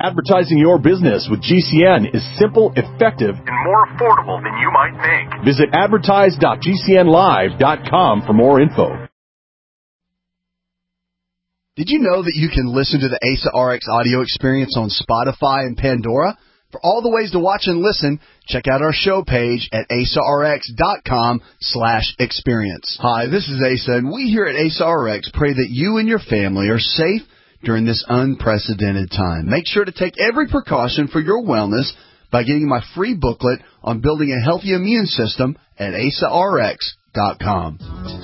Advertising your business with GCN is simple, effective, and more affordable than you might think. Visit advertise.gcnlive.com for more info. Did you know that you can listen to the ASA RX audio experience on Spotify and Pandora? For all the ways to watch and listen, check out our show page at asarx.com/experience. Hi, this is Asa, and we here at ASA RX pray that you and your family are safe during this unprecedented time. Make sure to take every precaution for your wellness by getting my free booklet on building a healthy immune system at asarx.com.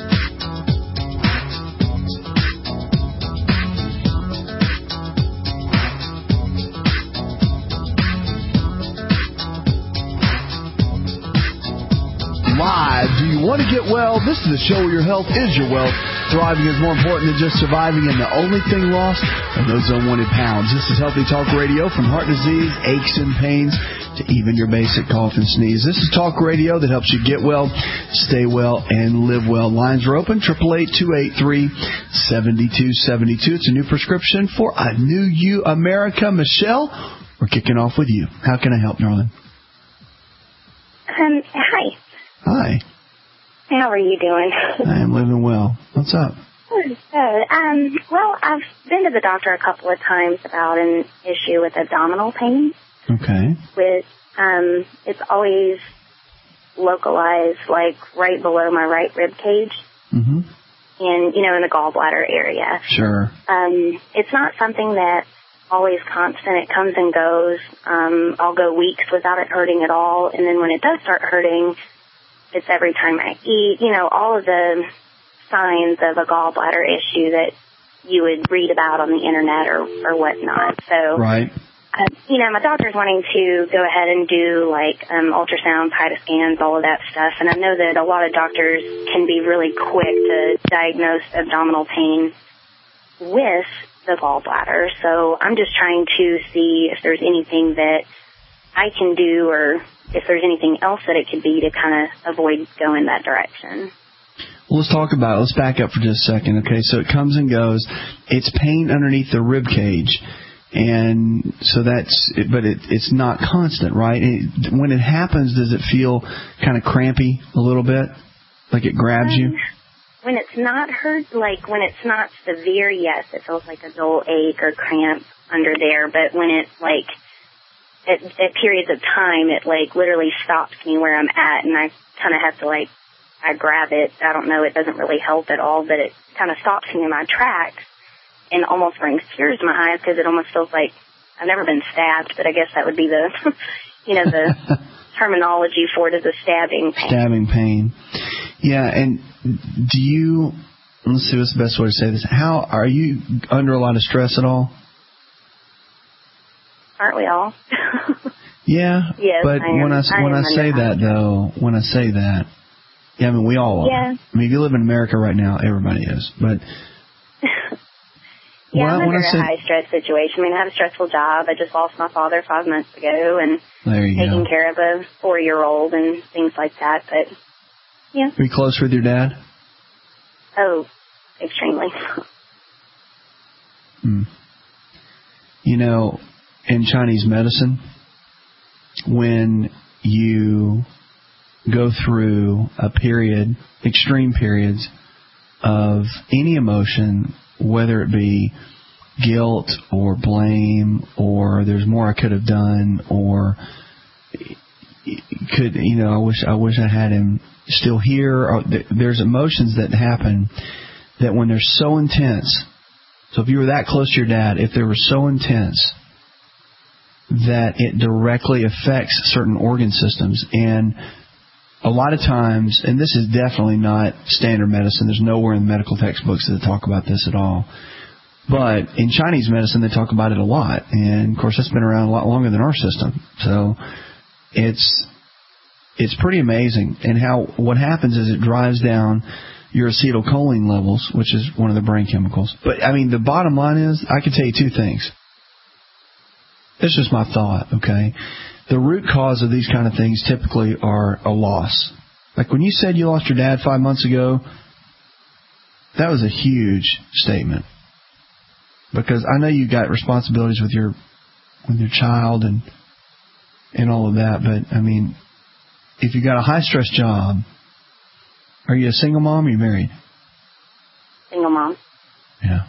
Live. Do you want to get well? This is the show where your health is your wealth. Thriving is more important than just surviving, and the only thing lost are those unwanted pounds. This is Healthy Talk Radio, from heart disease, aches and pains, to even your basic cough and sneeze. This is talk radio that helps you get well, stay well, and live well. Lines are open, 888-283-7272. It's a new prescription for a new you, America. Michelle, we're kicking off with you. How can I help, darling? Hi. Hi. How are you doing? I am living well. What's up? Good. Well, I've been to the doctor a couple of times about an issue with abdominal pain. Okay. It's always localized, like right below my right rib cage. Mm-hmm. And, in the gallbladder area. Sure. It's not something that's always constant. It comes and goes. I'll go weeks without it hurting at all. And then when it does start hurting, it's every time I eat, all of the signs of a gallbladder issue that you would read about on the internet or whatnot. So, right. My doctor's wanting to go ahead and do ultrasound, PITA scans, all of that stuff. And I know that a lot of doctors can be really quick to diagnose abdominal pain with the gallbladder. So I'm just trying to see if there's anything that I can do, or if there's anything else that it could be to kind of avoid going that direction. Well, let's talk about it. Let's back up for just a second, okay? So it comes and goes. It's pain underneath the rib cage, and so it's not constant, right? When it happens, does it feel kind of crampy a little bit, like it grabs you? When it's not when it's not severe, yes, it feels like a dull ache or cramp under there. But when it's at periods of time, it literally stops me where I'm at, and I kind of have to I grab it. I don't know, it doesn't really help at all, but it kind of stops me in my tracks and almost brings tears to my eyes because it almost feels like I've never been stabbed, but I guess that would be the, the terminology for it is a stabbing pain. Stabbing pain. Yeah, and let's see what's the best way to say this. How are you under a lot of stress at all? Aren't we all? Yeah, yes, but when I say that, yeah, I mean, we all are. Yeah. I mean, if you live in America right now, everybody is. But yeah, I'm under a high-stress situation. I mean, I have a stressful job. I just lost my father 5 months ago, and taking care of a 4-year-old and things like that. But, yeah. Are you close with your dad? Oh, extremely. In Chinese medicine, when you go through extreme periods of any emotion, whether it be guilt or blame or there's more I could have done or I wish I had him still here, or there's emotions that happen that when they're so intense. So if you were that close to your dad, if they were so intense that it directly affects certain organ systems, and a lot of times, and this is definitely not standard medicine, there's nowhere in the medical textbooks that talk about this at all, but in Chinese medicine they talk about it a lot, and of course that's been around a lot longer than our system. So it's pretty amazing, and what happens is it drives down your acetylcholine levels, which is one of the brain chemicals. But I mean, the bottom line is, I can tell you two things. It's just my thought, okay? The root cause of these kind of things typically are a loss. Like when you said you lost your dad 5 months ago, that was a huge statement. Because I know you got responsibilities with your your child and all of that. But, I mean, if you got a high-stress job, are you a single mom or are you married? Single mom. Yeah.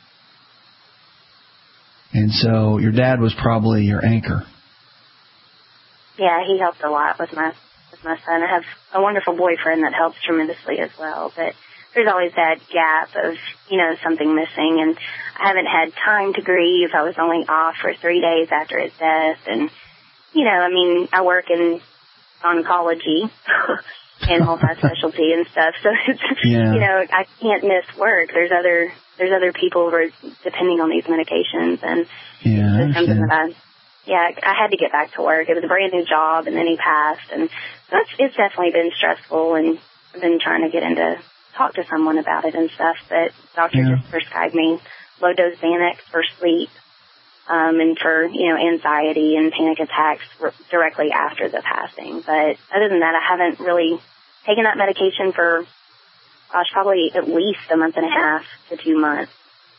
And so your dad was probably your anchor. Yeah, he helped a lot with my son. I have a wonderful boyfriend that helps tremendously as well, but there's always that gap of, something missing, and I haven't had time to grieve. I was only off for 3 days after his death, and, I work in oncology and multi-specialty and stuff, so it's, I can't miss work. There's other people who are depending on these medications, and it's something that I had to get back to work. It was a brand new job, and then he passed, and so it's definitely been stressful, and I've been trying to get into talk to someone about it and stuff, but doctor just prescribed me low-dose Xanax for sleep, and for, anxiety and panic attacks directly after the passing. But other than that, I haven't really taken that medication for, probably at least a month and a half to 2 months.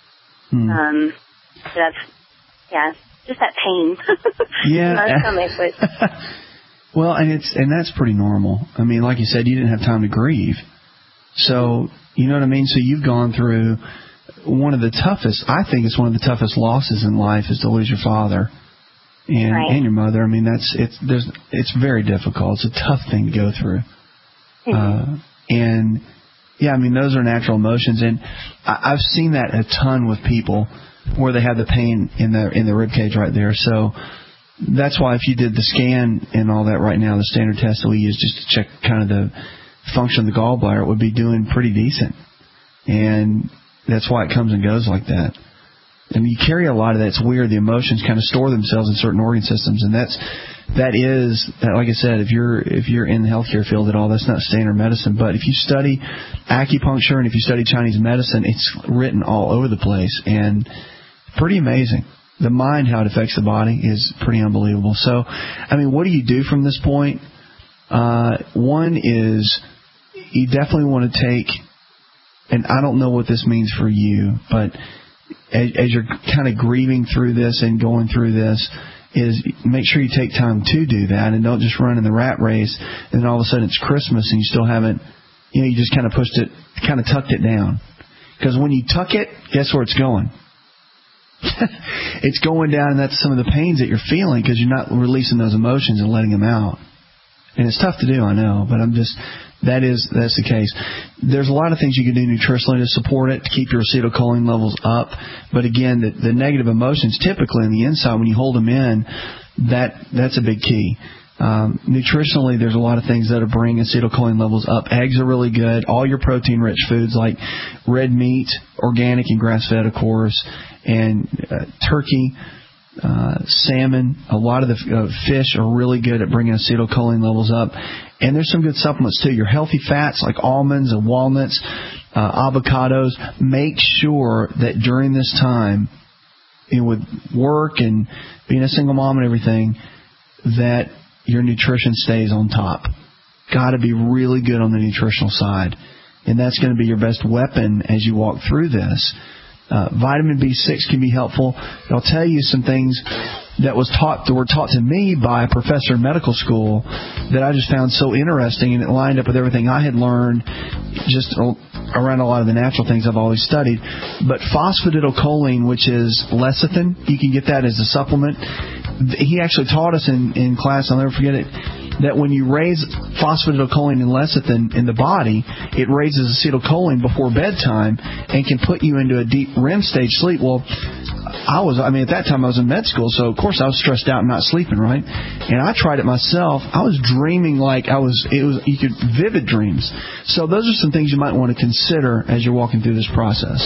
So that's, just that pain. Yeah. My stomach was. Well, and that's pretty normal. I mean, like you said, you didn't have time to grieve. So, you know what I mean? So you've gone through one of the toughest, I think it's one of the toughest losses in life is to lose your father and your mother. I mean, it's very difficult. It's a tough thing to go through. And yeah, I mean, those are natural emotions. And I've seen that a ton with people where they have the pain in the rib cage right there. So that's why if you did the scan and all that right now, the standard test that we use just to check kind of the function of the gallbladder, it would be doing pretty decent. And that's why it comes and goes like that. And you carry a lot of that. It's weird. The emotions kind of store themselves in certain organ systems, and that is, like I said, if you're in the healthcare field at all, that's not standard medicine. But if you study acupuncture and if you study Chinese medicine, it's written all over the place and pretty amazing. The mind, how it affects the body, is pretty unbelievable. So, I mean, what do you do from this point? One is you definitely want to take, and I don't know what this means for you, but as you're kind of grieving through this and going through this, is make sure you take time to do that and don't just run in the rat race and then all of a sudden it's Christmas and you still haven't, you just kind of pushed it, kind of tucked it down. Because when you tuck it, guess where it's going? It's going down, and that's some of the pains that you're feeling because you're not releasing those emotions and letting them out. And it's tough to do, I know, but that's the case. There's a lot of things you can do nutritionally to support it, to keep your acetylcholine levels up. But again, the negative emotions typically on the inside, when you hold them in, that's a big key. Nutritionally, there's a lot of things that are bringing acetylcholine levels up. Eggs are really good. All your protein-rich foods like red meat, organic and grass-fed, of course, and turkey, salmon, a lot of the fish are really good at bringing acetylcholine levels up. And there's some good supplements too. Your healthy fats like almonds and walnuts, avocados. Make sure that during this time, with work and being a single mom and everything, that your nutrition stays on top. Got to be really good on the nutritional side. And that's going to be your best weapon as you walk through this. Vitamin B6 can be helpful. I'll tell you some things that were taught to me by a professor in medical school that I just found so interesting, and it lined up with everything I had learned just around a lot of the natural things I've always studied. But phosphatidylcholine, which is lecithin, you can get that as a supplement. He actually taught us in class, I'll never forget it, that when you raise phosphatidylcholine and lecithin in the body, it raises acetylcholine before bedtime and can put you into a deep REM stage sleep. Well, at that time I was in med school, so of course I was stressed out and not sleeping, right? And I tried it myself. I was dreaming like you could vivid dreams. So those are some things you might want to consider as you're walking through this process.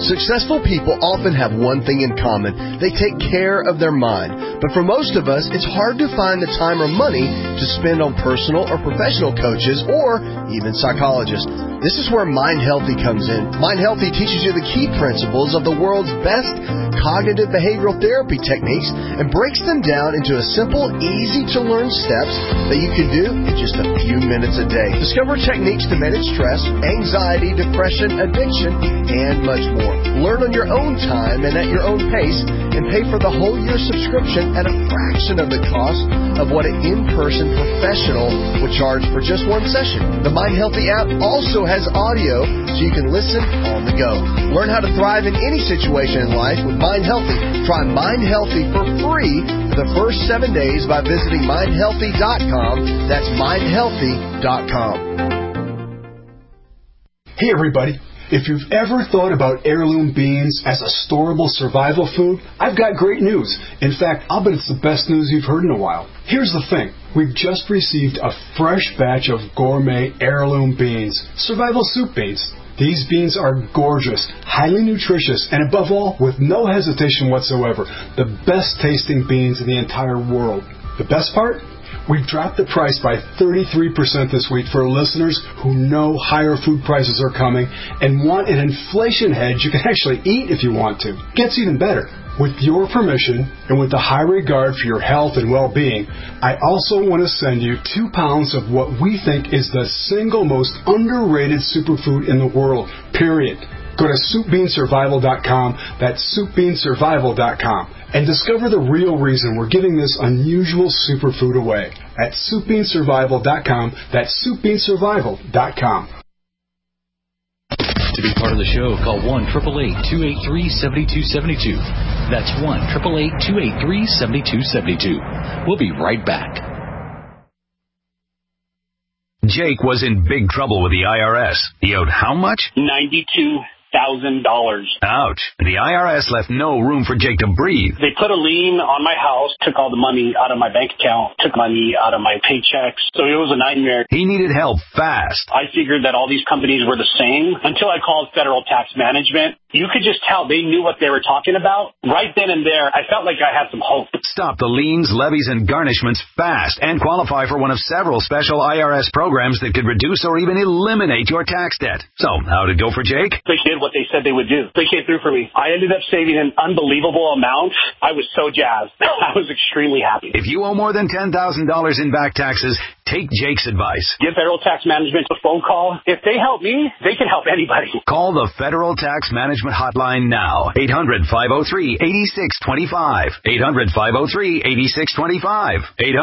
Successful people often have one thing in common. They take care of their mind. But for most of us, it's hard to find the time or money to spend on personal or professional coaches or even psychologists. This is where Mind Healthy comes in. Mind Healthy teaches you the key principles of the world's best cognitive behavioral therapy techniques and breaks them down into a simple, easy-to-learn steps that you can do in just a few minutes a day. Discover techniques to manage stress, anxiety, depression, addiction, and much more. Learn on your own time and at your own pace, and pay for the whole year subscription at a fraction of the cost of what an in-person professional would charge for just one session. The Mind Healthy app also has audio so you can listen on the go. Learn how to thrive in any situation in life with Mind Healthy. Try Mind Healthy for free for the first 7 days by visiting mindhealthy.com. That's mindhealthy.com. Hey everybody. If you've ever thought about heirloom beans as a storable survival food, I've got great news. In fact, I'll bet it's the best news you've heard in a while. Here's the thing. We've just received a fresh batch of gourmet heirloom beans, survival soup beans. These beans are gorgeous, highly nutritious, and above all, with no hesitation whatsoever, the best tasting beans in the entire world. The best part? We've dropped the price by 33% this week for listeners who know higher food prices are coming and want an inflation hedge you can actually eat if you want to. Gets even better. With your permission and with the high regard for your health and well-being, I also want to send you 2 pounds of what we think is the single most underrated superfood in the world, period. Go to SoupBeanSurvival.com, that's SoupBeanSurvival.com, and discover the real reason we're giving this unusual superfood away at SoupBeanSurvival.com, that's SoupBeanSurvival.com. To be part of the show, call 1-888-283-7272. That's 1-888-283-7272. We'll be right back. Jake was in big trouble with the IRS. He owed how much? $92,000. Ouch. The IRS left no room for Jake to breathe. They put a lien on my house, took all the money out of my bank account, took money out of my paychecks. So it was a nightmare. He needed help fast. I figured that all these companies were the same until I called Federal Tax Management. You could just tell they knew what they were talking about. Right then and there, I felt like I had some hope. Stop the liens, levies, and garnishments fast and qualify for one of several special IRS programs that could reduce or even eliminate your tax debt. So, how'd it go for Jake? They did what they said they would do. They came through for me. I ended up saving an unbelievable amount. I was so jazzed. I was extremely happy. If you owe more than $10,000 in back taxes, take Jake's advice. Give Federal Tax Management a phone call. If they help me, they can help anybody. Call the Federal Tax Management Hotline now. 800-503-8625. 800-503-8625.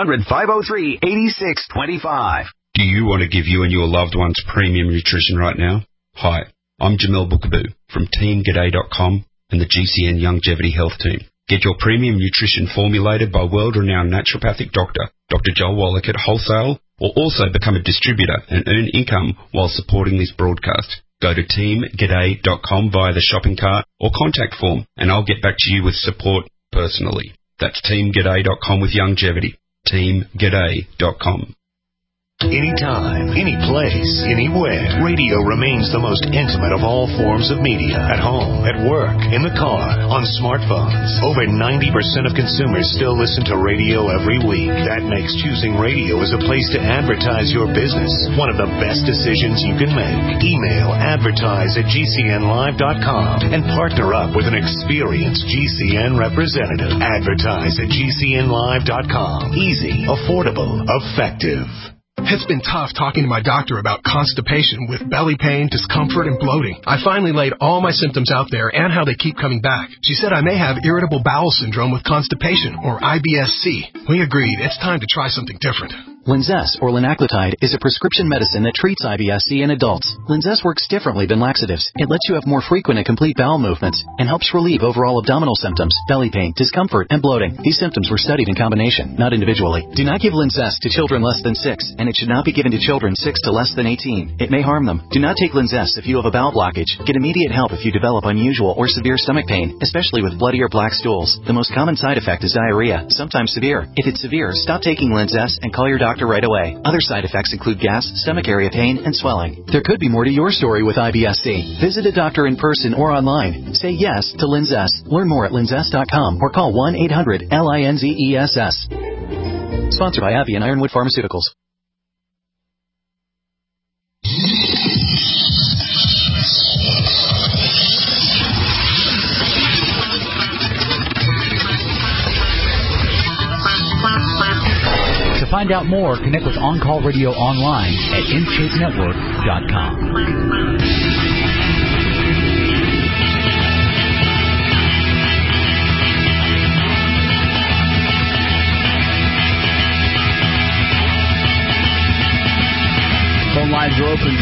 800-503-8625. Do you want to give you and your loved ones premium nutrition right now? Hi, I'm Jamel Bookaboo from TeamGaday.com and the GCN Longevity Health Team. Get your premium nutrition formulated by world-renowned naturopathic doctor, Dr. Joel Wallach at Wholesale, or also become a distributor and earn income while supporting this broadcast. Go to TeamGaday.com via the shopping cart or contact form, and I'll get back to you with support personally. That's TeamGaday.com with longevity. TeamGaday.com. Anytime, any place, anywhere. Radio remains the most intimate of all forms of media. At home, at work, in the car, on smartphones. Over 90% of consumers still listen to radio every week. That makes choosing radio as a place to advertise your business one of the best decisions you can make. Email advertise@gcnlive.com and partner up with an experienced GCN representative. Advertise@gcnlive.com. Easy, affordable, effective. It's been tough talking to my doctor about constipation with belly pain, discomfort, and bloating. I finally laid all my symptoms out there and how they keep coming back. She said I may have irritable bowel syndrome with constipation, or IBS-C. We agreed it's time to try something different. Linzess, or linaclotide, is a prescription medicine that treats IBS-C in adults. Linzess works differently than laxatives. It lets you have more frequent and complete bowel movements and helps relieve overall abdominal symptoms, belly pain, discomfort, and bloating. These symptoms were studied in combination, not individually. Do not give Linzess to children less than 6, and it should not be given to children 6 to less than 18. It may harm them. Do not take Linzess if you have a bowel blockage. Get immediate help if you develop unusual or severe stomach pain, especially with bloody or black stools. The most common side effect is diarrhea, sometimes severe. If it's severe, stop taking Linzess and call your doctor doctor right away. Other side effects include gas, stomach area pain, and swelling. There could be more to your story with IBS-C. Visit a doctor in person or online. Say yes to Linzess. Learn more at linzess.com or call 1-800-LINZESS. Sponsored by AbbVie and Ironwood Pharmaceuticals. To find out more, connect with On Call Radio online at InShapeNetwork.com. Phone lines are open,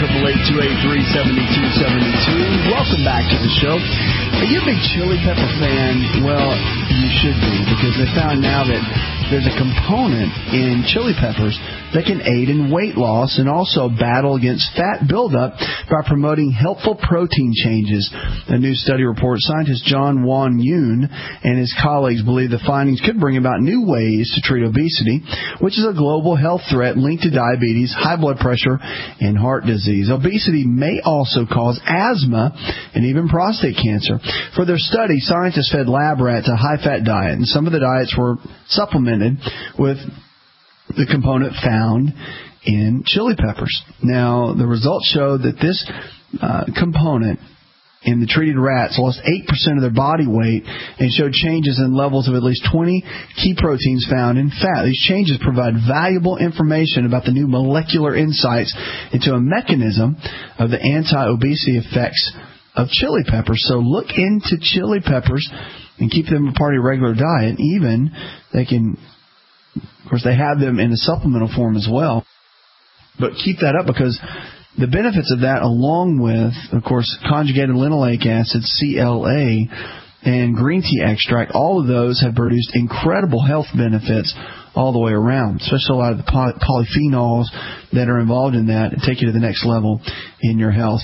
888-283-7272. Welcome back to the show. Are you a big chili pepper fan? Well, you should be, because they found now that there's a component in chili peppers that can aid in weight loss and also battle against fat buildup by promoting helpful protein changes. A new study reports scientist John Won Yoon and his colleagues believe the findings could bring about new ways to treat obesity, which is a global health threat linked to diabetes, high blood pressure, and heart disease. Obesity may also cause asthma and even prostate cancer. For their study, scientists fed lab rats a high-fat diet, and some of the diets were supplemented with the component found in chili peppers. Now, the results showed that this component in the treated rats lost 8% of their body weight and showed changes in levels of at least 20 key proteins found in fat. These changes provide valuable information about the new molecular insights into a mechanism of the anti-obesity effects of chili peppers. So look into chili peppers and keep them a part of your regular diet. Even they can, of course, they have them in a supplemental form as well. But keep that up, because the benefits of that, along with, of course, conjugated linoleic acid, CLA, and green tea extract, all of those have produced incredible health benefits all the way around, especially a lot of the polyphenols that are involved in that take you to the next level in your health.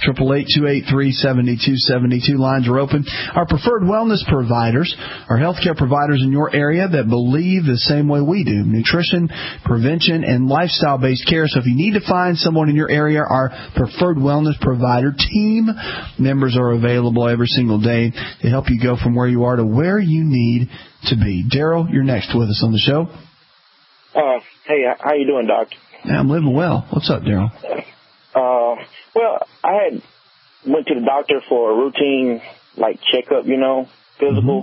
888-283-7272. Lines are open. Our preferred wellness providers are healthcare providers in your area that believe the same way we do: nutrition, prevention, and lifestyle-based care. So if you need to find someone in your area, our preferred wellness provider team members are available every single day to help you go from where you are to where you need to be. Daryl, you're next with us on the show. Hey, how you doing, Doc? Yeah, I'm living well. What's up, Daryl? Well, I went to the doctor for a routine, checkup, physical,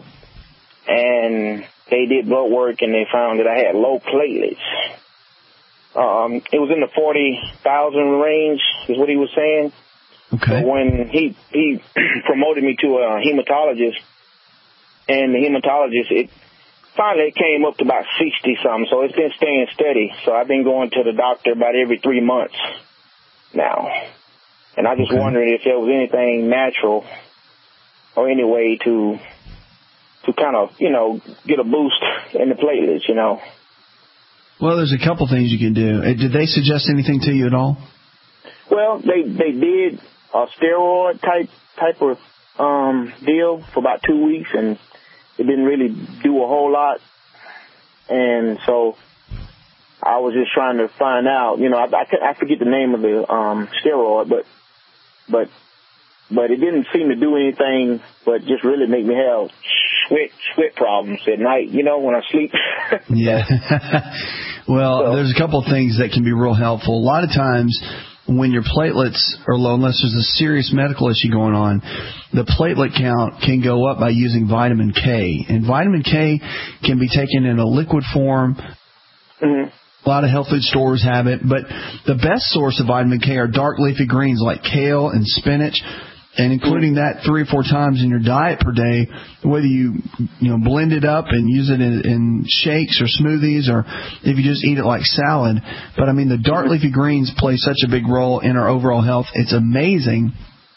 and they did blood work, and they found that I had low platelets. It was in the 40,000 range, is what he was saying. Okay. So when he promoted me to a hematologist, and the hematologist, finally, it came up to about 60-something, so it's been staying steady. So I've been going to the doctor about every 3 months now. And I just wondering if there was anything natural or any way to kind of, get a boost in the platelets, Well, there's a couple things you can do. Did they suggest anything to you at all? Well, they did a steroid type of deal for about 2 weeks, and it didn't really do a whole lot. And so I was just trying to find out, I forget the name of the steroid, but it didn't seem to do anything but just really make me have sweat problems at night, when I sleep. Yeah. Well, there's a couple of things that can be real helpful. A lot of times when your platelets are low, unless there's a serious medical issue going on, the platelet count can go up by using vitamin K. And vitamin K can be taken in a liquid form. Mm-hmm. A lot of health food stores have it. But the best source of vitamin K are dark leafy greens like kale and spinach. And including that 3 or 4 times in your diet per day, whether you blend it up and use it in shakes or smoothies, or if you just eat it like salad. But, the dark leafy greens play such a big role in our overall health. It's amazing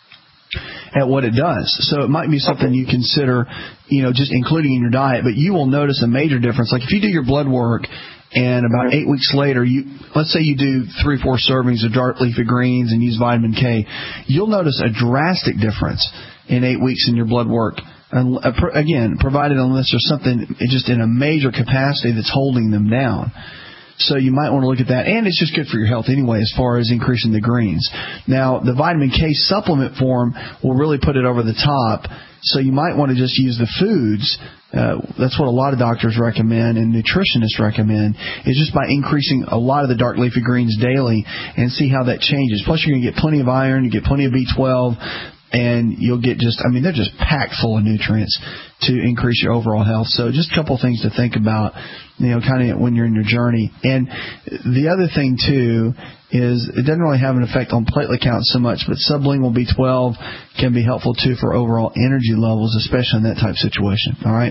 at what it does. So it might be something you consider, just including in your diet. But you will notice a major difference. Like if you do your blood work, and about 8 weeks later, let's say you do 3 or 4 servings of dark leafy greens and use vitamin K, you'll notice a drastic difference in 8 weeks in your blood work. And again, provided unless there's something just in a major capacity that's holding them down. So you might want to look at that. And it's just good for your health anyway as far as increasing the greens. Now, the vitamin K supplement form will really put it over the top. So you might want to just use the foods. That's what a lot of doctors recommend and nutritionists recommend, is just by increasing a lot of the dark leafy greens daily and see how that changes. Plus, you're going to get plenty of iron, you get plenty of B12, and you'll get they're just packed full of nutrients to increase your overall health. So just a couple of things to think about, kind of when you're in your journey. And the other thing, too, is it doesn't really have an effect on platelet count so much, but sublingual B12 can be helpful, too, for overall energy levels, especially in that type of situation. All right,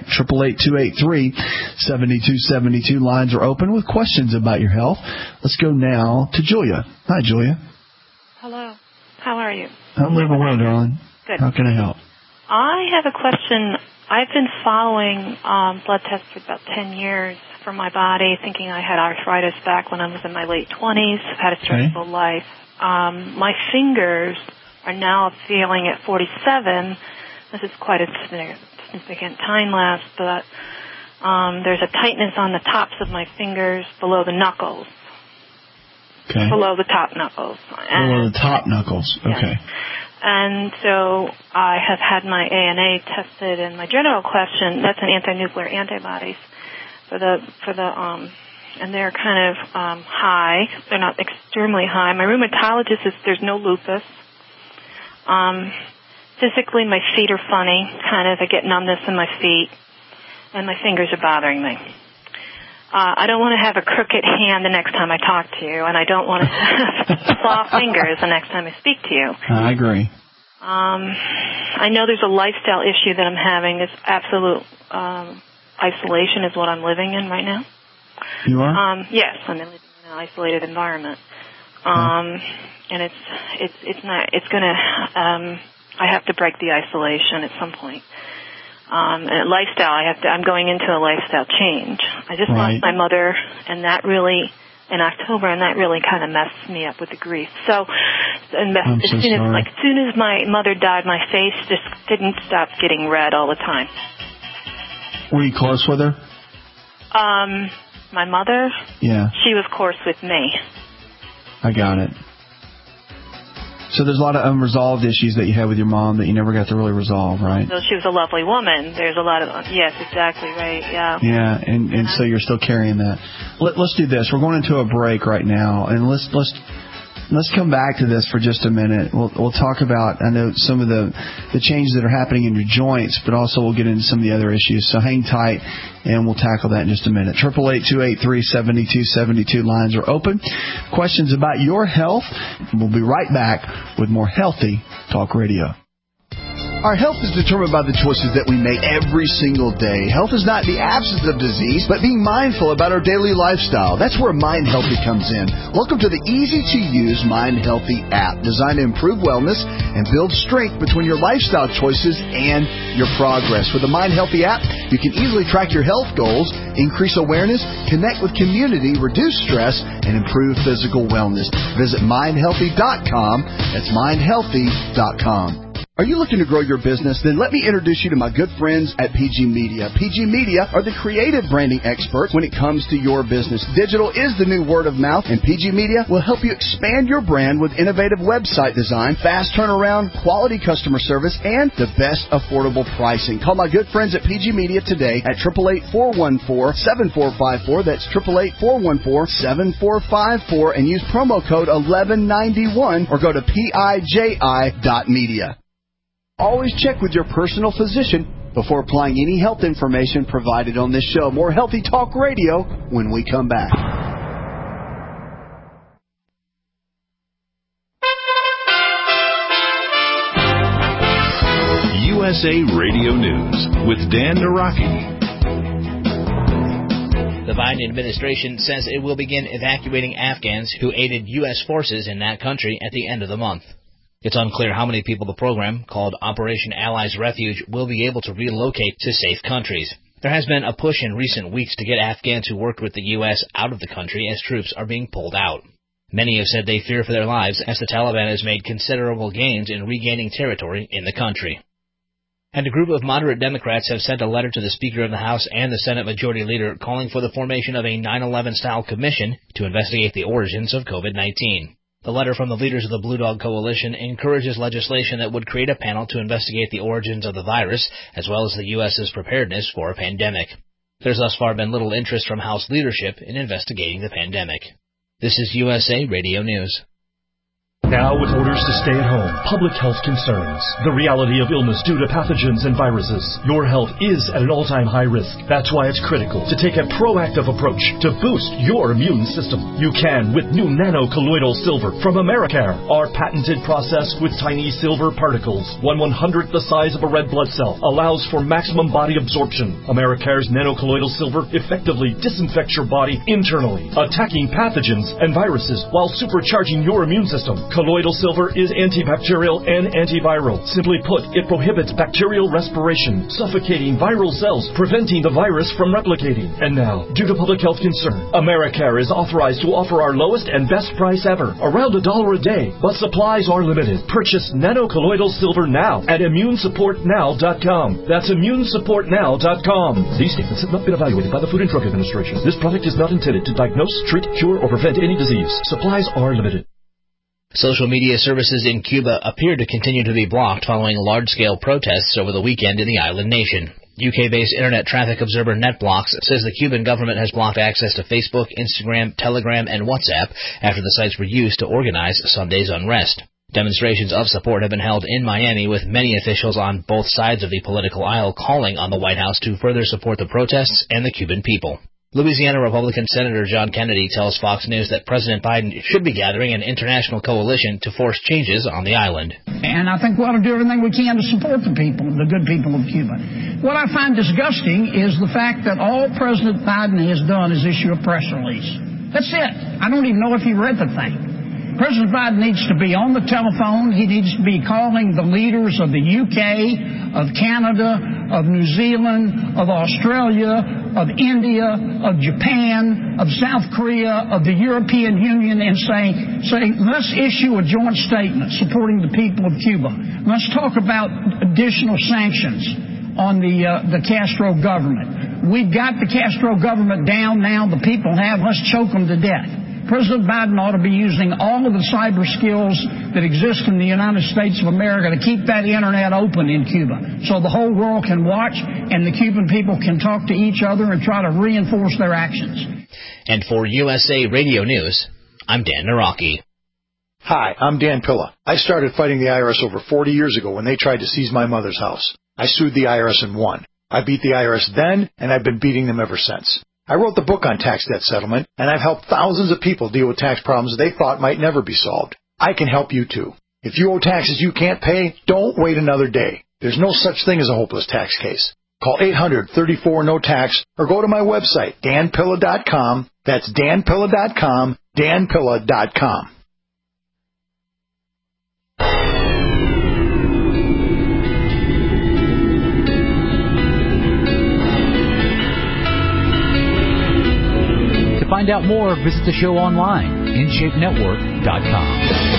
888-283-7272. Lines are open with questions about your health. Let's go now to Julia. Hi, Julia. Hello. How are you? I'm living well, darling. Good. How can I help? I have a question. I've been following blood tests for about 10 years for my body, thinking I had arthritis back when I was in my late 20s. I've had a stressful life. My fingers are now feeling at 47. This is quite a significant time lapse, but there's a tightness on the tops of my fingers below the knuckles. Okay. Below the top knuckles. Below the top knuckles. Okay. Yeah. And so I have had my ANA tested, and my general question, that's an anti-nuclear antibodies for the and they're kind of high. They're not extremely high. My rheumatologist says there's no lupus. Physically, my feet are funny. Kind of, I get numbness in my feet, and my fingers are bothering me. I don't want to have a crooked hand the next time I talk to you, and I don't want to have soft fingers the next time I speak to you. I agree. I know there's a lifestyle issue that I'm having. This absolute isolation is what I'm living in right now. You are? Yes, I'm living in an isolated environment. And it's gonna, I have to break the isolation at some point. And lifestyle, I'm going into a lifestyle change. I just lost my mother, and that really, in October, and that really kind of messed me up with the grief. So, as soon as my mother died, my face just didn't stop getting red all the time. Were you close with her? My mother? Yeah. She was close with me. I got it. So there's a lot of unresolved issues that you had with your mom that you never got to really resolve, right? So she was a lovely woman. There's a lot of, yes, exactly, right, yeah. Yeah, and so you're still carrying that. Let's do this. We're going into a break right now, and let's come back to this for just a minute. We'll talk about, I know, some of the changes that are happening in your joints, but also we'll get into some of the other issues. So hang tight, and we'll tackle that in just a minute. 888-283-7272. Lines are open. Questions about your health. We'll be right back with more Healthy Talk Radio. Our health is determined by the choices that we make every single day. Health is not the absence of disease, but being mindful about our daily lifestyle. That's where Mind Healthy comes in. Welcome to the easy-to-use Mind Healthy app, designed to improve wellness and build strength between your lifestyle choices and your progress. With the Mind Healthy app, you can easily track your health goals, increase awareness, connect with community, reduce stress, and improve physical wellness. Visit mindhealthy.com. That's mindhealthy.com. Are you looking to grow your business? Then let me introduce you to my good friends at PG Media. PG Media are the creative branding experts when it comes to your business. Digital is the new word of mouth, and PG Media will help you expand your brand with innovative website design, fast turnaround, quality customer service, and the best affordable pricing. Call my good friends at PG Media today at 888-414-7454. That's 888-414-7454, and use promo code 1191 or go to piji.media. Always check with your personal physician before applying any health information provided on this show. More Healthy Talk Radio when we come back. USA Radio News with Dan Naraki. The Biden administration says it will begin evacuating Afghans who aided U.S. forces in that country at the end of the month. It's unclear how many people the program, called Operation Allies Refuge, will be able to relocate to safe countries. There has been a push in recent weeks to get Afghans who worked with the U.S. out of the country as troops are being pulled out. Many have said they fear for their lives as the Taliban has made considerable gains in regaining territory in the country. And a group of moderate Democrats have sent a letter to the Speaker of the House and the Senate Majority Leader calling for the formation of a 9/11-style commission to investigate the origins of COVID-19. The letter from the leaders of the Blue Dog Coalition encourages legislation that would create a panel to investigate the origins of the virus, as well as the U.S.'s preparedness for a pandemic. There's thus far been little interest from House leadership in investigating the pandemic. This is USA Radio News. Now with orders to stay at home, public health concerns, the reality of illness due to pathogens and viruses, your health is at an all-time high risk. That's why it's critical to take a proactive approach to boost your immune system. You can with new nano-colloidal silver from Americare, our patented process with tiny silver particles, 1/100th the size of a red blood cell, allows for maximum body absorption. Americare's nano-colloidal silver effectively disinfects your body internally, attacking pathogens and viruses while supercharging your immune system. Colloidal silver is antibacterial and antiviral. Simply put, it prohibits bacterial respiration, suffocating viral cells, preventing the virus from replicating. And now, due to public health concern, Americare is authorized to offer our lowest and best price ever, around $1 a day. But supplies are limited. Purchase nano-colloidal silver now at immunesupportnow.com. That's immunesupportnow.com. These statements have not been evaluated by the Food and Drug Administration. This product is not intended to diagnose, treat, cure, or prevent any disease. Supplies are limited. Social media services in Cuba appear to continue to be blocked following large-scale protests over the weekend in the island nation. UK-based Internet Traffic Observer NetBlocks says the Cuban government has blocked access to Facebook, Instagram, Telegram, and WhatsApp after the sites were used to organize Sunday's unrest. Demonstrations of support have been held in Miami, with many officials on both sides of the political aisle calling on the White House to further support the protests and the Cuban people. Louisiana Republican Senator John Kennedy tells Fox News that President Biden should be gathering an international coalition to force changes on the island. And I think we ought to do everything we can to support the people, the good people of Cuba. What I find disgusting is the fact that all President Biden has done is issue a press release. That's it. I don't even know if he read the thing. President Biden needs to be on the telephone. He needs to be calling the leaders of the UK, of Canada, of New Zealand, of Australia, of India, of Japan, of South Korea, of the European Union, and saying, let's issue a joint statement supporting the people of Cuba. Let's talk about additional sanctions on the Castro government. We've got the Castro government down now. The people have. Let's choke them to death. President Biden ought to be using all of the cyber skills that exist in the United States of America to keep that Internet open in Cuba so the whole world can watch and the Cuban people can talk to each other and try to reinforce their actions. And for USA Radio News, I'm Dan Naraki. Hi, I'm Dan Pilla. I started fighting the IRS over 40 years ago when they tried to seize my mother's house. I sued the IRS and won. I beat the IRS then, and I've been beating them ever since. I wrote the book on tax debt settlement, and I've helped thousands of people deal with tax problems they thought might never be solved. I can help you too. If you owe taxes you can't pay, don't wait another day. There's no such thing as a hopeless tax case. Call 800-34-NO-TAX or go to my website, danpilla.com. That's danpilla.com, danpilla.com. To find out more, visit the show online, InShapeNetwork.com.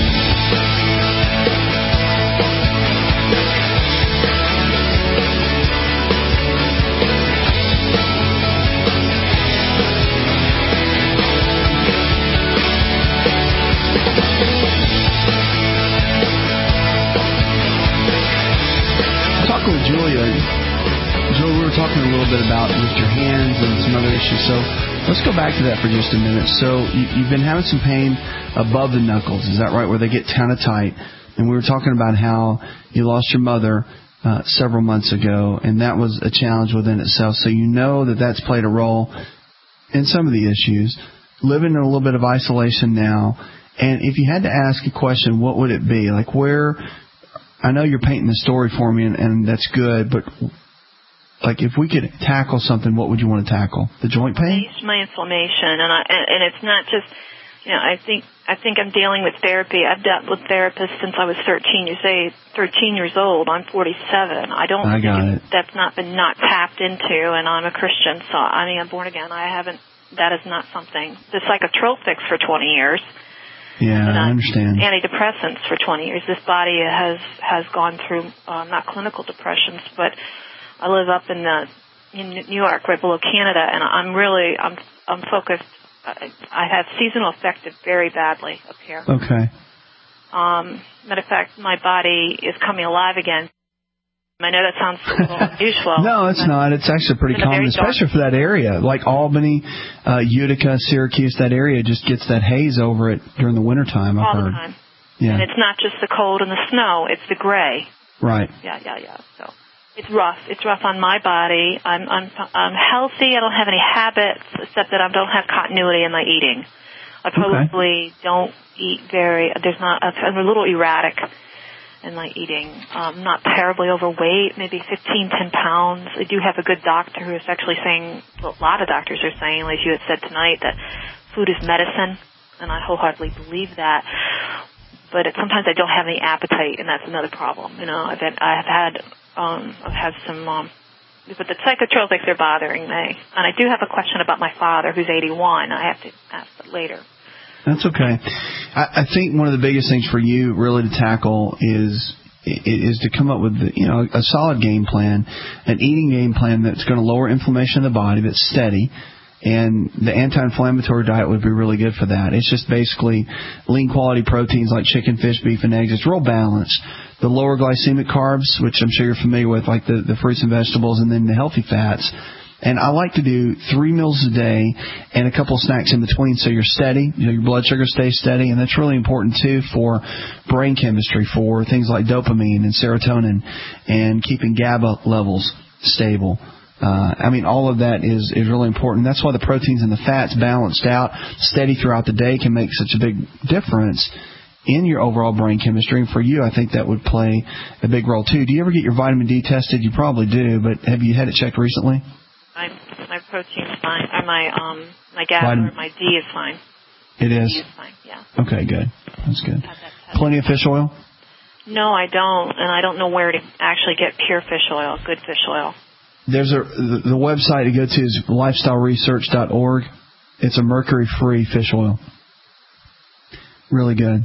Talking with Julia, we were talking a little bit about with your hands and some other issues. So let's go back to that for just a minute. So you've been having some pain above the knuckles, is that right, where they get kind of tight? And we were talking about how you lost your mother several months ago, and that was a challenge within itself. So you know that that's played a role in some of the issues. Living in a little bit of isolation now, and if you had to ask a question, what would it be? Like where, I know you're painting the story for me, and that's good, but like if we could tackle something, what would you want to tackle? The joint pain? My inflammation, and it's not just, I think I'm dealing with therapy. I've dealt with therapists since I was 13. You say 13 years old. I'm 47. I got it. That's not been tapped into, and I'm a Christian, so I'm born again. That is not something. The psychotropics for 20 years. Yeah, I understand. Antidepressants for 20 years. This body has gone through not clinical depressions, but I live up in New York, right below Canada, and I'm focused. I have seasonal affected very badly up here. Okay. Matter of fact, my body is coming alive again. I know that sounds a little unusual. No, it's not. It's actually pretty common, especially for that area. Like Albany, Utica, Syracuse, that area just gets that haze over it during the wintertime, I've heard. All the time. Yeah. And it's not just the cold and the snow, it's the gray. Right. Yeah. So it's rough. It's rough on my body. I'm healthy. I don't have any habits except that I don't have continuity in my eating. I probably don't eat I'm a little erratic in my eating. I'm not terribly overweight, maybe 10 pounds. I do have a good doctor who is actually saying, well, a lot of doctors are saying, like you had said tonight, that food is medicine, and I wholeheartedly believe that. But sometimes I don't have any appetite, and that's another problem. You know, I've had some, but the psychotropics are bothering me. And I do have a question about my father, who's 81. I have to ask that later. That's okay. I think one of the biggest things for you really to tackle is to come up with a solid game plan, an eating game plan that's going to lower inflammation in the body, that's steady. And the anti-inflammatory diet would be really good for that. It's just basically lean quality proteins like chicken, fish, beef, and eggs. It's real balanced. The lower glycemic carbs, which I'm sure you're familiar with, like the fruits and vegetables, and then the healthy fats. And I like to do 3 meals a day and a couple snacks in between so you're steady, your blood sugar stays steady. And that's really important, too, for brain chemistry, for things like dopamine and serotonin, and keeping GABA levels stable. All of that is really important. That's why the proteins and the fats balanced out, steady throughout the day, can make such a big difference in your overall brain chemistry. And for you, I think that would play a big role, too. Do you ever get your vitamin D tested? You probably do, but have you had it checked recently? My protein's fine. Or my GABA or my D is fine. It is? D is fine, yeah. Okay, good. That's good. Plenty of fish oil? No, I don't. And I don't know where to actually get pure fish oil, good fish oil. There's the website to go to is lifestyleresearch.org. It's a mercury-free fish oil. Really good.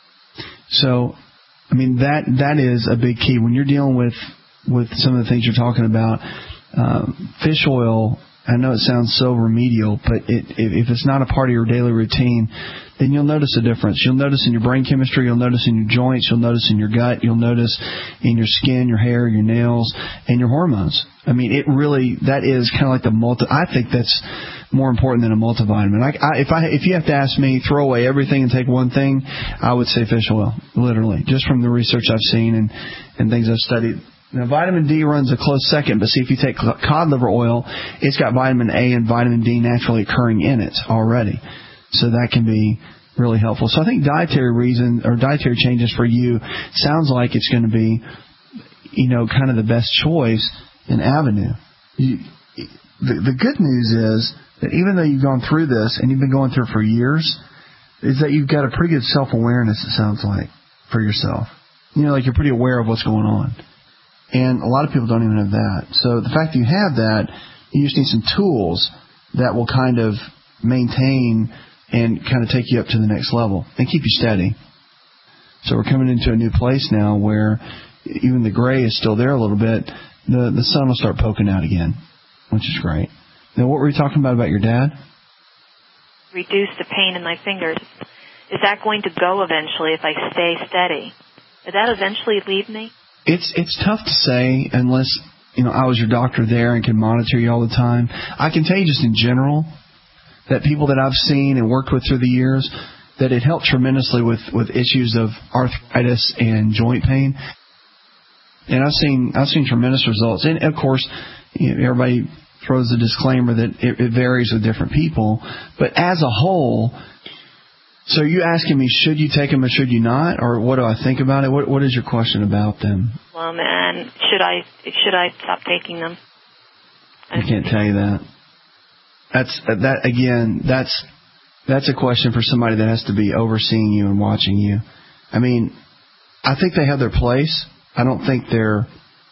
So, that is a big key. When you're dealing with some of the things you're talking about, fish oil, I know it sounds so remedial, but if it's not a part of your daily routine, then you'll notice a difference. You'll notice in your brain chemistry, you'll notice in your joints, you'll notice in your gut, you'll notice in your skin, your hair, your nails, and your hormones. That is kind of like I think that's more important than a multivitamin. If you have to ask me, throw away everything and take one thing, I would say fish oil, literally, just from the research I've seen and things I've studied. Now, vitamin D runs a close second, but see, if you take cod liver oil, it's got vitamin A and vitamin D naturally occurring in it already. So that can be really helpful. So I think dietary changes for you sounds like it's going to be, kind of the best choice and avenue. The good news is that even though you've gone through this, and you've been going through it for years, is that you've got a pretty good self-awareness, it sounds like, for yourself. Like you're pretty aware of what's going on. And a lot of people don't even have that. So the fact that you have that, you just need some tools that will kind of maintain and kind of take you up to the next level and keep you steady. So we're coming into a new place now where even the gray is still there a little bit. The sun will start poking out again, which is great. Now, what were you talking about your dad? Reduce the pain in my fingers. Is that going to go eventually if I stay steady? Did that eventually leave me? It's tough to say unless, I was your doctor there and can monitor you all the time. I can tell you just in general that people that I've seen and worked with through the years, that it helped tremendously with issues of arthritis and joint pain. And I've seen tremendous results. And of course, everybody throws the disclaimer that it varies with different people. But as a whole, so are you asking me, should you take them or should you not? Or what do I think about it? What is your question about them? Well, man, should I stop taking them? I can't tell you that. That's a question for somebody that has to be overseeing you and watching you. I think they have their place. I don't think they're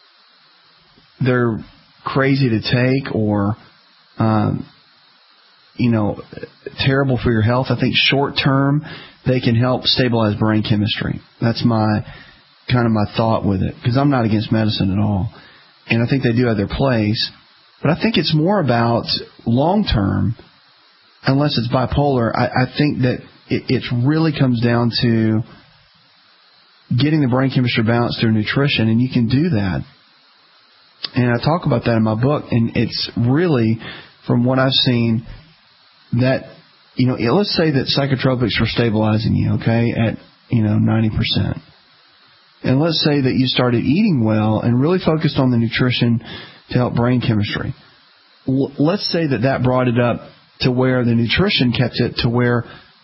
crazy to take or, terrible for your health. I think short term they can help stabilize brain chemistry. That's my thought with it, because I'm not against medicine at all, and I think they do have their place. But I think it's more about long term. Unless it's bipolar, I think that it really comes down to getting the brain chemistry balanced through nutrition, and you can do that. And I talk about that in my book, and it's really, from what I've seen, that, let's say that psychotropics were stabilizing you, okay, at, 90%. And let's say that you started eating well and really focused on the nutrition to help brain chemistry. Let's say that brought it up to where the nutrition kept it to where,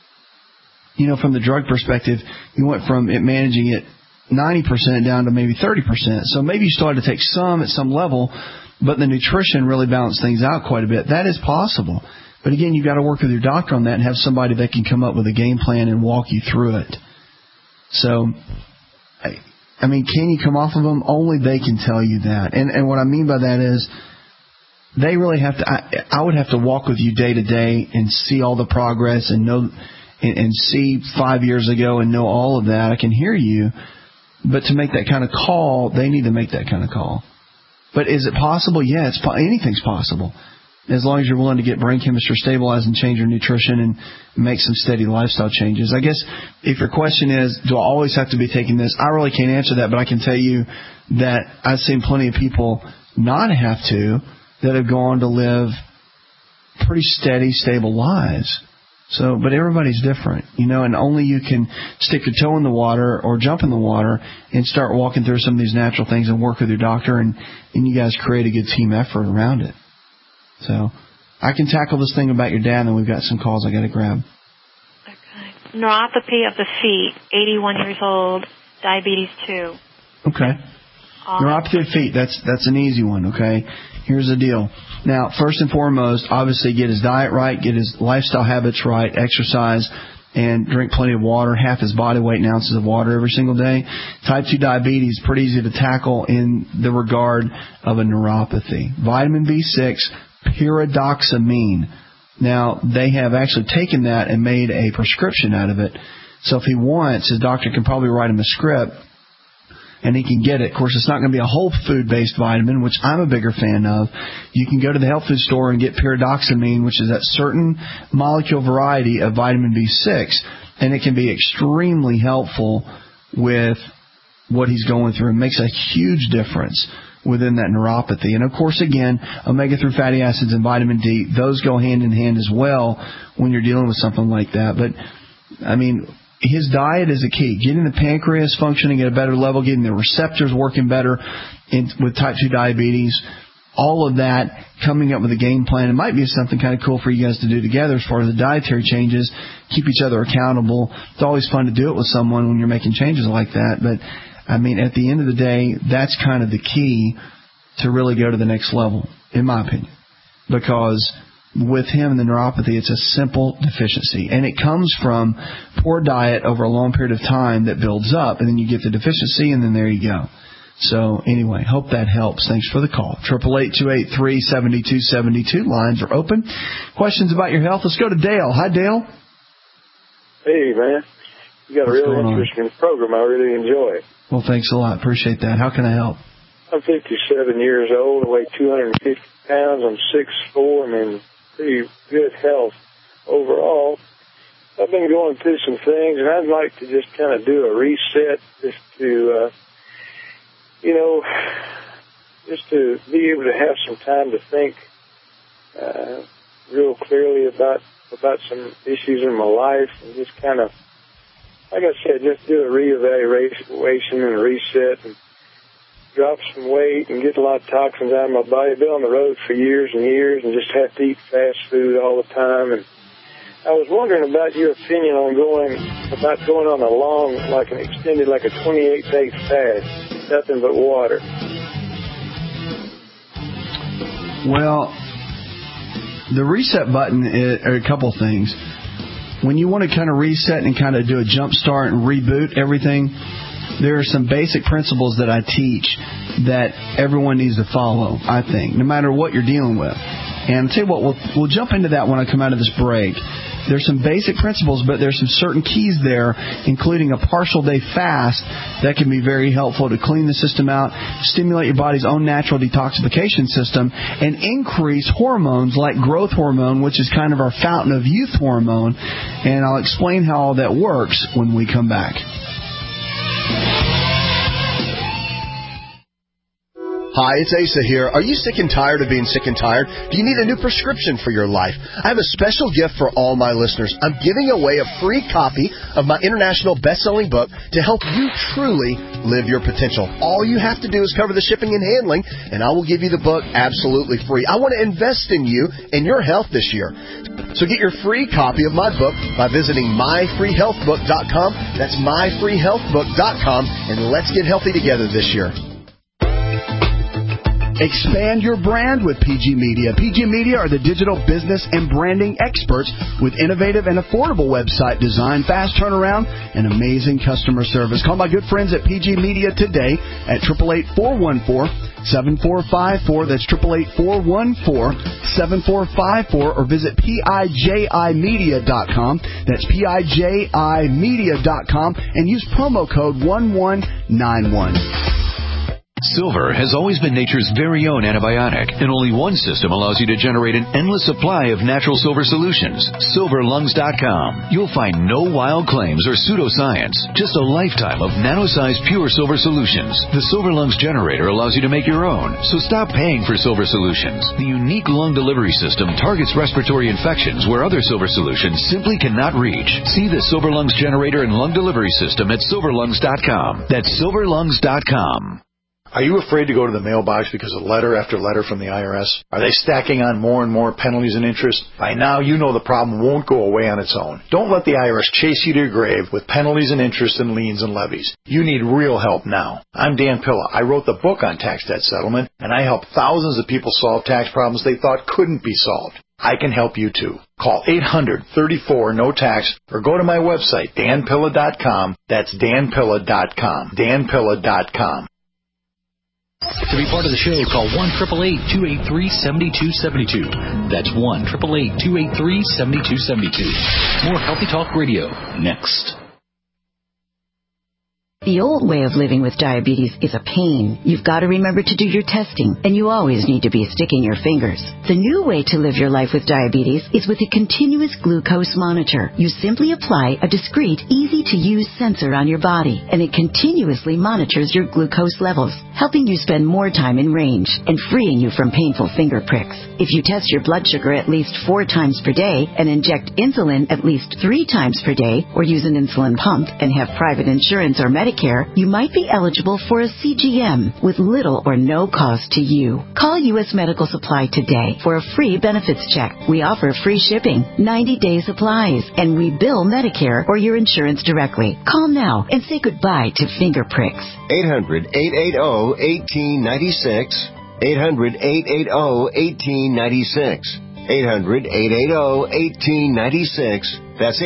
from the drug perspective, you went from it managing it 90% down to maybe 30%. So maybe you still had to take some at some level, but the nutrition really balanced things out quite a bit. That is possible. But again, you've got to work with your doctor on that and have somebody that can come up with a game plan and walk you through it. So, can you come off of them? Only they can tell you that. And what I mean by that is, they really have to. I would have to walk with you day to day and see all the progress and know and see 5 years ago and know all of that. I can hear you, but to make that kind of call, they need to make that kind of call. But is it possible? Yeah, anything's possible, as long as you're willing to get brain chemistry stabilized and change your nutrition and make some steady lifestyle changes. I guess if your question is, do I always have to be taking this? I really can't answer that, but I can tell you that I've seen plenty of people not have to, that have gone to live pretty steady, stable lives. So, but everybody's different, and only you can stick your toe in the water or jump in the water and start walking through some of these natural things and work with your doctor, and you guys create a good team effort around it. So, I can tackle this thing about your dad, and then we've got some calls I got to grab. Okay. Neuropathy of the feet, 81 years old, diabetes 2. Okay. Neuropathy of the feet, that's an easy one, okay? Here's the deal. Now, first and foremost, obviously get his diet right, get his lifestyle habits right, exercise, and drink plenty of water, half his body weight in ounces of water every single day. Type 2 diabetes, pretty easy to tackle in the regard of a neuropathy. Vitamin B6, pyridoxamine. Now, they have actually taken that and made a prescription out of it. So if he wants, his doctor can probably write him a script, and he can get it. Of course, it's not going to be a whole food-based vitamin, which I'm a bigger fan of. You can go to the health food store and get pyridoxamine, which is that certain molecule variety of vitamin B6, and it can be extremely helpful with what he's going through. It makes a huge difference within that neuropathy. And, of course, again, omega-3 fatty acids and vitamin D, those go hand in hand as well when you're dealing with something like that. But, his diet is a key. Getting the pancreas functioning at a better level, getting the receptors working better with type 2 diabetes, all of that, coming up with a game plan. It might be something kind of cool for you guys to do together as far as the dietary changes, keep each other accountable. It's always fun to do it with someone when you're making changes like that. But, at the end of the day, that's kind of the key to really go to the next level, in my opinion. Because with him and the neuropathy, it's a simple deficiency. And it comes from poor diet over a long period of time that builds up, and then you get the deficiency, and then there you go. So anyway, hope that helps. Thanks for the call. 888-283-7272. Lines are open. Questions about your health? Let's go to Dale. Hi, Dale. Hey, man. You got a really interesting program. I really enjoy it. Well, thanks a lot. Appreciate that. How can I help? I'm 57 years old. I weigh 250 pounds. I'm 6'4". I'm in pretty good health overall. I've been going through some things, and I'd like to just kind of do a reset, just to, just to be able to have some time to think real clearly about some issues in my life, and just kind of, like I said, just do a reevaluation and a reset, and drop some weight and get a lot of toxins out of my body. I've been on the road for years and years and just have to eat fast food all the time. And I was wondering about your opinion on going on a long, like an extended, like a 28-day fast, nothing but water. Well, the reset button are a couple things. When you want to kind of reset and kind of do a jump start and reboot everything, there are some basic principles that I teach that everyone needs to follow, I think, no matter what you're dealing with. And I'll tell you what, we'll jump into that when I come out of this break. There's some basic principles, but there's some certain keys there, including a partial day fast that can be very helpful to clean the system out, stimulate your body's own natural detoxification system, and increase hormones like growth hormone, which is kind of our fountain of youth hormone. And I'll explain how all that works when we come back. Hi, it's Asa here. Are you sick and tired of being sick and tired? Do you need a new prescription for your life? I have a special gift for all my listeners. I'm giving away a free copy of my international best-selling book to help you truly live your potential. All you have to do is cover the shipping and handling, and I will give you the book absolutely free. I want to invest in you and your health this year. So get your free copy of my book by visiting myfreehealthbook.com. That's myfreehealthbook.com, and let's get healthy together this year. Expand your brand with PG Media. PG Media are the digital business and branding experts with innovative and affordable website design, fast turnaround, and amazing customer service. Call my good friends at PG Media today at 888-414-7454. That's 888-414-7454, or visit PIJImedia.com. That's PIJImedia.com, and use promo code 1191. Silver has always been nature's very own antibiotic, and only one system allows you to generate an endless supply of natural silver solutions. SilverLungs.com. You'll find no wild claims or pseudoscience, just a lifetime of nano-sized pure silver solutions. The Silver Lungs generator allows you to make your own, so stop paying for silver solutions. The unique lung delivery system targets respiratory infections where other silver solutions simply cannot reach. See the Silver Lungs generator and lung delivery system at SilverLungs.com. That's SilverLungs.com. Are you afraid to go to the mailbox because of letter after letter from the IRS? Are they stacking on more and more penalties and interest? By now, you know the problem won't go away on its own. Don't let the IRS chase you to your grave with penalties and interest and liens and levies. You need real help now. I'm Dan Pilla. I wrote the book on tax debt settlement, and I help thousands of people solve tax problems they thought couldn't be solved. I can help you too. Call 800-34-NO-TAX or go to my website, danpilla.com. That's danpilla.com. danpilla.com. To be part of the show, call 1-888-283-7272. That's 1-888-283-7272. More Healthy Talk Radio next. The old way of living with diabetes is a pain. You've got to remember to do your testing, and you always need to be sticking your fingers. The new way to live your life with diabetes is with a continuous glucose monitor. You simply apply a discreet, easy-to-use sensor on your body, and it continuously monitors your glucose levels, helping you spend more time in range and freeing you from painful finger pricks. If you test your blood sugar at least 4 times per day and inject insulin at least 3 times per day, or use an insulin pump and have private insurance or Medicare, you might be eligible for a CGM with little or no cost to you. Call U.S. Medical Supply today for a free benefits check. We offer free shipping, 90-day supplies, and we bill Medicare or your insurance directly. Call now and say goodbye to finger pricks. 800-880-1896. 800-880-1896. 800-880-1896. That's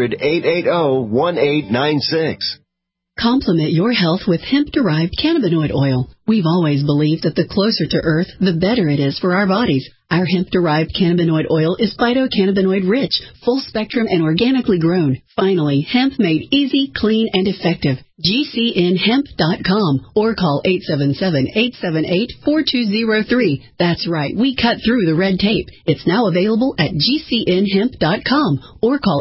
800-880-1896. Complement your health with hemp-derived cannabinoid oil. We've always believed that the closer to Earth, the better it is for our bodies. Our hemp-derived cannabinoid oil is phytocannabinoid-rich, full-spectrum, and organically grown. Finally, hemp made easy, clean, and effective. GCNhemp.com or call 877-878-4203. That's right, we cut through the red tape. It's now available at GCNhemp.com or call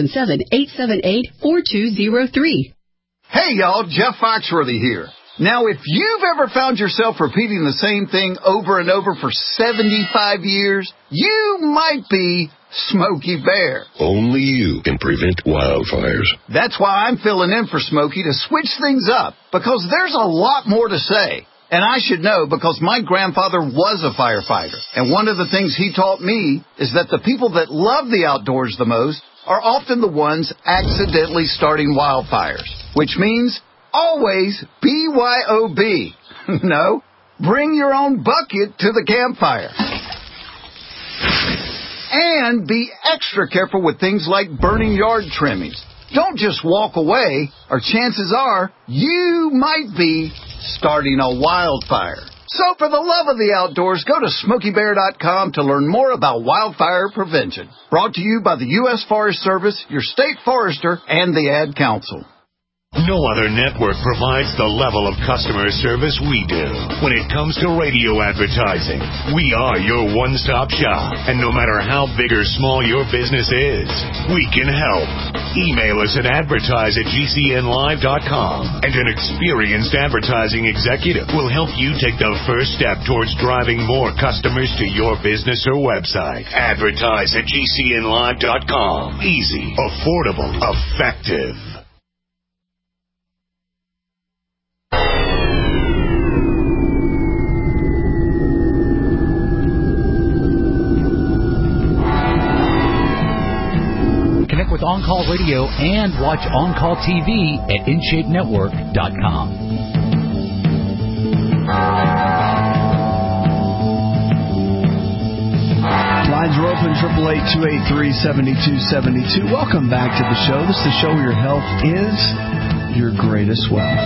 877-878-4203. Hey y'all, Jeff Foxworthy here. Now if you've ever found yourself repeating the same thing over and over for 75 years, you might be Smokey Bear. Only you can prevent wildfires. That's why I'm filling in for Smokey to switch things up, because there's a lot more to say. And I should know because my grandfather was a firefighter. And one of the things he taught me is that the people that love the outdoors the most are often the ones accidentally starting wildfires. Which means always BYOB. No, bring your own bucket to the campfire. And be extra careful with things like burning yard trimmings. Don't just walk away, or chances are you might be starting a wildfire. So for the love of the outdoors, go to SmokeyBear.com to learn more about wildfire prevention. Brought to you by the U.S. Forest Service, your state forester, and the Ad Council. No other network provides the level of customer service we do. When it comes to radio advertising, we are your one-stop shop. And no matter how big or small your business is, we can help. Email us at advertise@gcnlive.com, and an experienced advertising executive will help you take the first step towards driving more customers to your business or website. Advertise@gcnlive.com. Easy, affordable, effective. Connect with On Call Radio and watch On Call TV at InShapeNetwork.com. Lines are open, 888-283-7272. Welcome back to the show. This is the show where your health is your greatest wealth.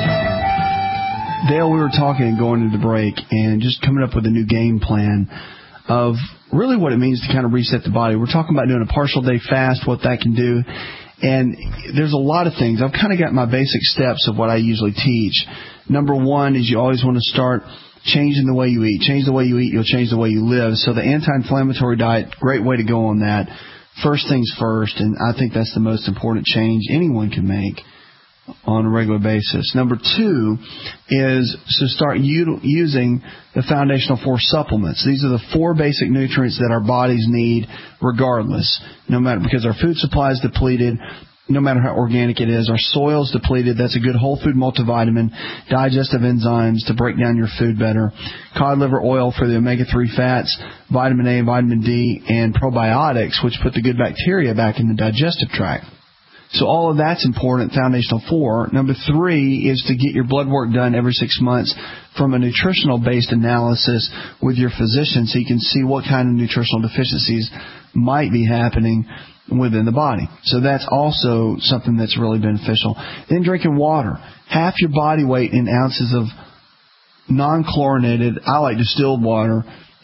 Dale, we were talking and going into the break and just coming up with a new game plan of really what it means to kind of reset the body. We're talking about doing a partial day fast, what that can do. And there's a lot of things. I've kind of got my basic steps of what I usually teach. Number one is you always want to start changing the way you eat. Change the way you eat, you'll change the way you live. So the anti-inflammatory diet, great way to go on that. First things first, and I think that's the most important change anyone can make on a regular basis. Number two is to start using the Foundational 4 supplements. These are the 4 basic nutrients that our bodies need regardless, no matter, because our food supply is depleted, no matter how organic it is. Our soil's depleted. That's a good whole food multivitamin, digestive enzymes to break down your food better, cod liver oil for the omega-3 fats, vitamin A, vitamin D, and probiotics, which put the good bacteria back in the digestive tract. So all of that's important, Foundational 4. Number 3 is to get your blood work done every 6 months from a nutritional-based analysis with your physician so you can see what kind of nutritional deficiencies might be happening within the body. So that's also something that's really beneficial. Then drinking water. Half your body weight in ounces of non-chlorinated, I like distilled water.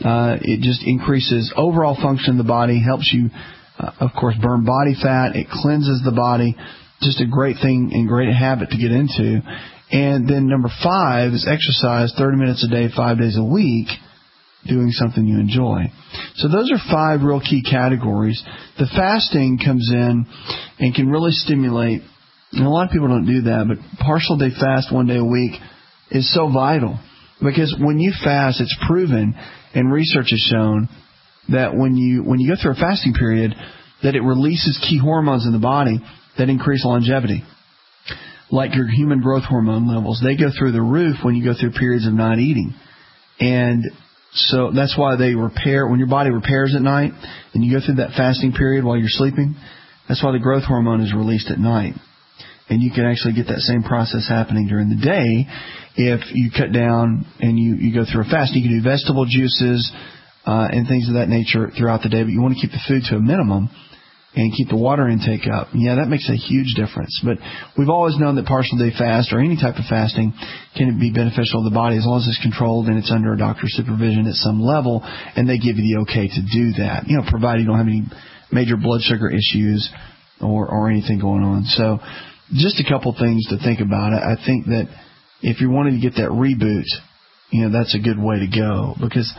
It just increases overall function of the body, helps you of course, burn body fat. It cleanses the body. Just a great thing and great habit to get into. And then number 5 is exercise 30 minutes a day, 5 days a week, doing something you enjoy. So those are 5 real key categories. The fasting comes in and can really stimulate, and a lot of people don't do that, but partial day fast 1 day a week is so vital. Because when you fast, it's proven, and research has shown, that when you go through a fasting period, that it releases key hormones in the body that increase longevity. Like your human growth hormone levels, they go through the roof when you go through periods of not eating. And so that's why they repair, when your body repairs at night and you go through that fasting period while you're sleeping, that's why the growth hormone is released at night. And you can actually get that same process happening during the day if you cut down and you go through a fast. You can do vegetable juices, and things of that nature throughout the day, but you want to keep the food to a minimum and keep the water intake up. Yeah, that makes a huge difference. But we've always known that partial day fast or any type of fasting can be beneficial to the body as long as it's controlled and it's under a doctor's supervision at some level, and they give you the okay to do that, provided you don't have any major blood sugar issues or anything going on. So just a couple things to think about. I think that if you're wanting to get that reboot, that's a good way to go, because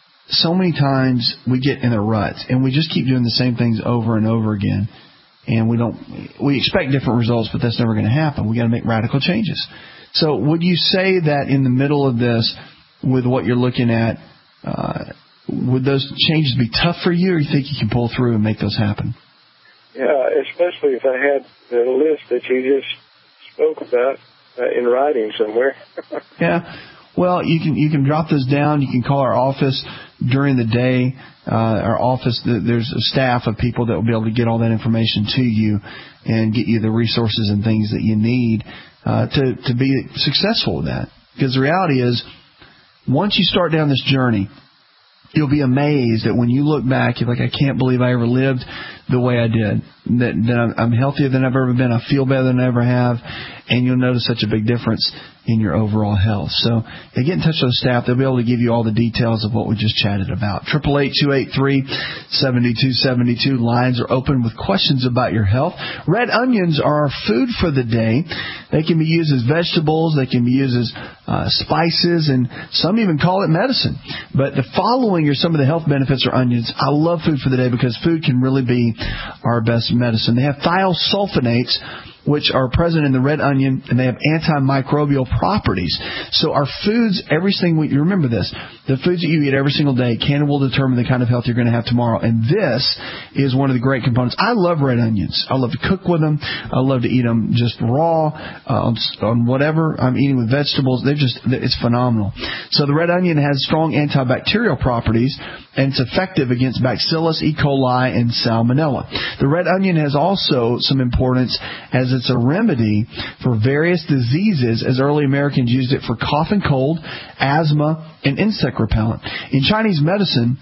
so many times we get in a rut and we just keep doing the same things over and over again, and we expect different results, but that's never going to happen. We got to make radical changes. So would you say that in the middle of this, with what you're looking at, would those changes be tough for you, or you think you can pull through and make those happen? Yeah, especially if I had the list that you just spoke about in writing somewhere. Yeah. Well, you can drop those down. You can call our office during the day. Our office, there's a staff of people that will be able to get all that information to you and get you the resources and things that you need to be successful with that. Because the reality is, once you start down this journey, you'll be amazed that when you look back, you're like, I can't believe I ever lived the way I did. That I'm healthier than I've ever been. I feel better than I ever have. and you'll notice such a big difference in your overall health. So get in touch with the staff. They'll be able to give you all the details of what we just chatted about. 888-283-7272. Lines are open with questions about your health. Red onions are our food for the day. They can be used as vegetables. They can be used as spices, and some even call it medicine. But the following are some of the health benefits of onions. I love food for the day because food can really be our best medicine. They have thiosulfonates, which are present in the red onion, and they have antimicrobial properties. So our foods, you remember this, the foods that you eat every single day can and will determine the kind of health you're going to have tomorrow. And this is one of the great components. I love red onions. I love to cook with them. I love to eat them just raw, on whatever I'm eating with vegetables. It's phenomenal. So the red onion has strong antibacterial properties, and it's effective against Bacillus, E. coli, and Salmonella. The red onion has also some importance as it's a remedy for various diseases, as early Americans used it for cough and cold, asthma, and insect repellent. In Chinese medicine,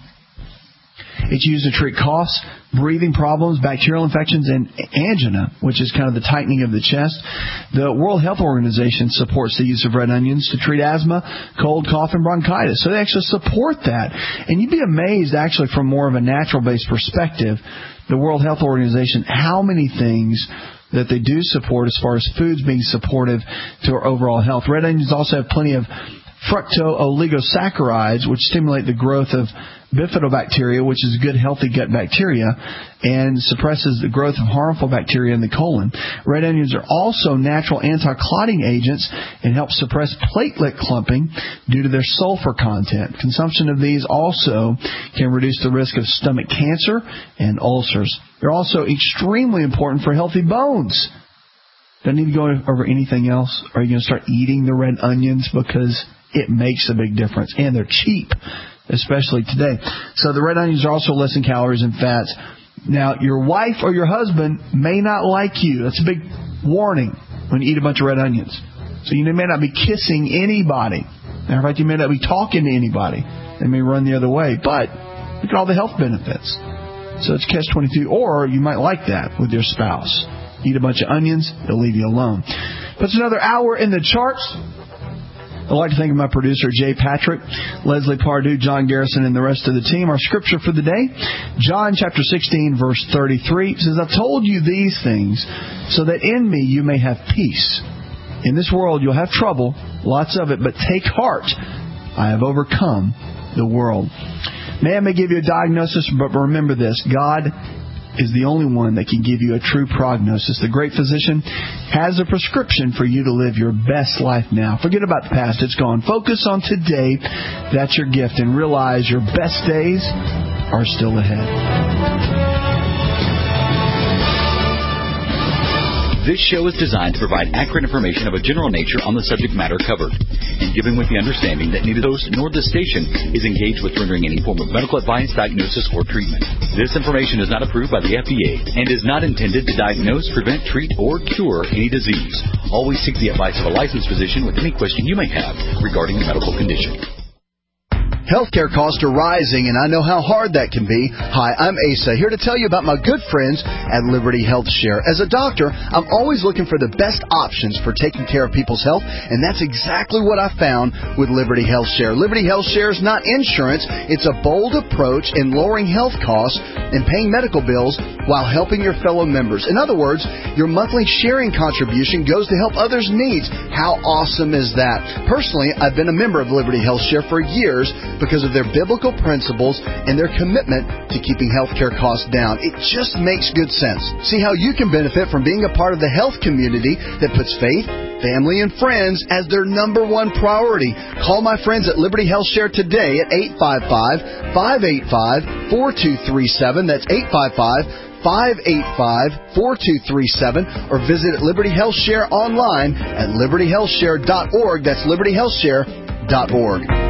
it's used to treat coughs, breathing problems, bacterial infections, and angina, which is kind of the tightening of the chest. The World Health Organization supports the use of red onions to treat asthma, cold, cough, and bronchitis. So they actually support that. And you'd be amazed, actually, from more of a natural-based perspective, the World Health Organization, how many things that they do support as far as foods being supportive to our overall health. Red onions also have plenty of fructooligosaccharides, which stimulate the growth of bifidobacteria, which is good, healthy gut bacteria, and suppresses the growth of harmful bacteria in the colon. Red onions are also natural anti-clotting agents and help suppress platelet clumping due to their sulfur content. Consumption of these also can reduce the risk of stomach cancer and ulcers. They're also extremely important for healthy bones. Don't need to go over anything else. Are you going to start eating the red onions? Because it makes a big difference. And they're cheap, especially today. So the red onions are also less in calories and fats. Now, your wife or your husband may not like you. That's a big warning when you eat a bunch of red onions. So you may not be kissing anybody. Matter of fact, you may not be talking to anybody. They may run the other way. But look at all the health benefits. So it's catch-22. Or you might like that with your spouse. Eat a bunch of onions, they'll leave you alone. But it's another hour in the charts. I'd like to thank my producer, Jay Patrick, Leslie Pardue, John Garrison, and the rest of the team. Our scripture for the day, John chapter 16, verse 33, says, I've told you these things so that in me you may have peace. In this world you'll have trouble, lots of it, but take heart. I have overcome the world. Man may give you a diagnosis, but remember this, God is the only one that can give you a true prognosis. The great physician has a prescription for you to live your best life now. Forget about the past. It's gone. Focus on today. That's your gift. And realize your best days are still ahead. This show is designed to provide accurate information of a general nature on the subject matter covered, and given with the understanding that neither host nor the station is engaged with rendering any form of medical advice, diagnosis, or treatment. This information is not approved by the FDA and is not intended to diagnose, prevent, treat, or cure any disease. Always seek the advice of a licensed physician with any question you may have regarding a medical condition. Healthcare costs are rising, and I know how hard that can be. Hi, I'm Asa, here to tell you about my good friends at Liberty Health Share. As a doctor, I'm always looking for the best options for taking care of people's health, and that's exactly what I found with Liberty Health Share. Liberty Health Share is not insurance. It's a bold approach in lowering health costs and paying medical bills while helping your fellow members. In other words, your monthly sharing contribution goes to help others' needs. How awesome is that? Personally, I've been a member of Liberty Health Share for years because of their biblical principles and their commitment to keeping healthcare costs down. It just makes good sense. See how you can benefit from being a part of the health community that puts faith, family, and friends as their number one priority. Call my friends at Liberty Health Share today at 855-585-4237. That's 855-585-4237, or visit Liberty Health Share online at libertyhealthshare.org. That's libertyhealthshare.org.